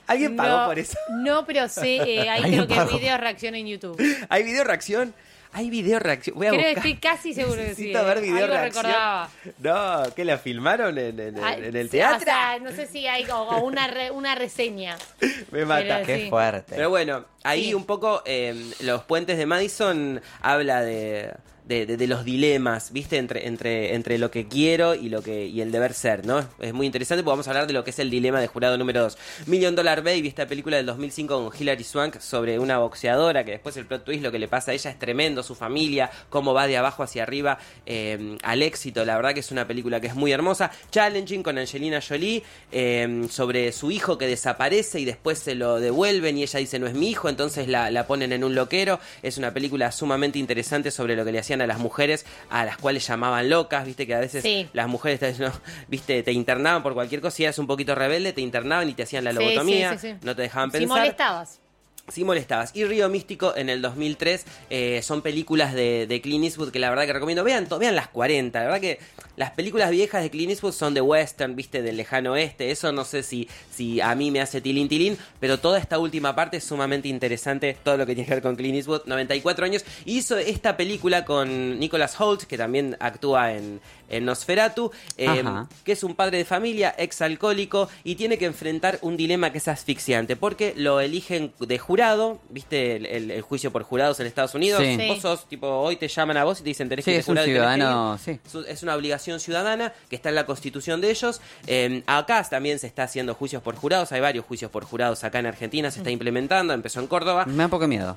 ¿Alguien pagó No, por eso? No, pero sé, eh, hay ¿Alguien creo que pagó? video reacción en YouTube. ¿Hay video reacción? Hay video reacción. Voy a Creo que buscar. estoy casi seguro que sí. Necesito eh. ver video Algo reacción. recordaba. No, ¿qué la filmaron en, en- en- Ah, en el sí, teatro? O sea, no sé si hay o, o una, re- una reseña. Me mata. Pero sí. Pero bueno, ahí Sí. un poco eh, Los Puentes de Madison habla de, de, de- de los dilemas, ¿viste? Entre, entre, entre lo que quiero y lo que y el deber ser, ¿no? Es muy interesante porque vamos a hablar de lo que es el dilema de jurado número dos. Million Dollar Baby, esta película del dos mil cinco con Hilary Swank sobre una boxeadora que después el plot twist, lo que le pasa a ella es tremendo, su familia, cómo va de abajo hacia arriba eh, al éxito. La verdad que es una película que es muy hermosa. Challenging con Angelina Jolie eh, sobre su hijo que desaparece y después se lo devuelven y ella dice no es mi hijo, entonces la, la ponen en un loquero. Es una película sumamente interesante sobre lo que le hacían a las mujeres a las cuales llamaban locas, viste que a veces Sí. las mujeres te, no, viste, te internaban por cualquier cosa, si eras un poquito rebelde te internaban y te hacían la Sí, lobotomía, sí, sí, sí. no te dejaban Si pensar. molestabas. Sí molestabas. Y Río Místico en el dos mil tres eh, son películas de, de Clint Eastwood que la verdad que recomiendo. Vean, to- vean las cuarenta. La verdad que las películas viejas de Clint Eastwood son de western, viste, del lejano oeste. Eso no sé si, si a mí me hace tilín tilín, pero toda esta última parte es sumamente interesante. Todo lo que tiene que ver con Clint Eastwood, noventa y cuatro años. Hizo esta película con Nicholas Hoult, que también actúa en, en Nosferatu, eh, Ajá. que es un padre de familia, ex alcohólico, y tiene que enfrentar un dilema que es asfixiante, porque lo eligen de jurado, ¿viste el, el- el juicio por jurados en Estados Unidos? Sí. Vos sos, tipo, hoy te llaman a vos y te dicen tenés Sí, que ir de es un jurado y tenés que ciudadano, ir. sí. Su- Es una obligación ciudadana que está en la constitución de ellos. Eh, acá también se está haciendo juicios por jurados, hay varios juicios por jurados acá en Argentina, se está implementando, empezó en Córdoba. Me da un poco de miedo.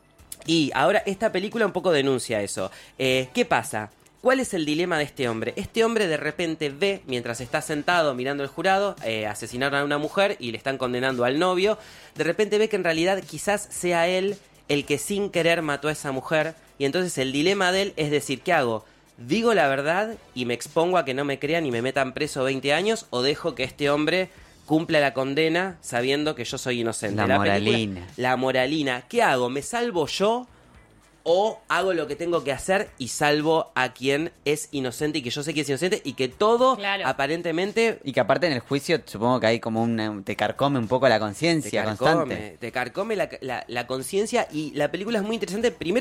Y ahora esta película un poco denuncia eso. Eh, ¿Qué pasa? ¿Cuál es el dilema de este hombre? Este hombre de repente ve, mientras está sentado mirando el jurado, eh, asesinaron a una mujer y le están condenando al novio, de repente ve que en realidad quizás sea él el que sin querer mató a esa mujer, y entonces el dilema de él es decir, ¿qué hago? ¿Digo la verdad y me expongo a que no me crean y me metan preso veinte años, o dejo que este hombre cumpla la condena sabiendo que yo soy inocente? La película- moralina. la moralina. ¿Qué hago? ¿Me salvo yo? ¿O hago lo que tengo que hacer y salvo a quien es inocente y que yo sé que es inocente y que todo Claro. aparentemente Y que aparte en el juicio supongo que hay como una... te carcome un poco la te conciencia carcome, constante. te carcome la, la- la conciencia? Y la película es muy interesante. Primero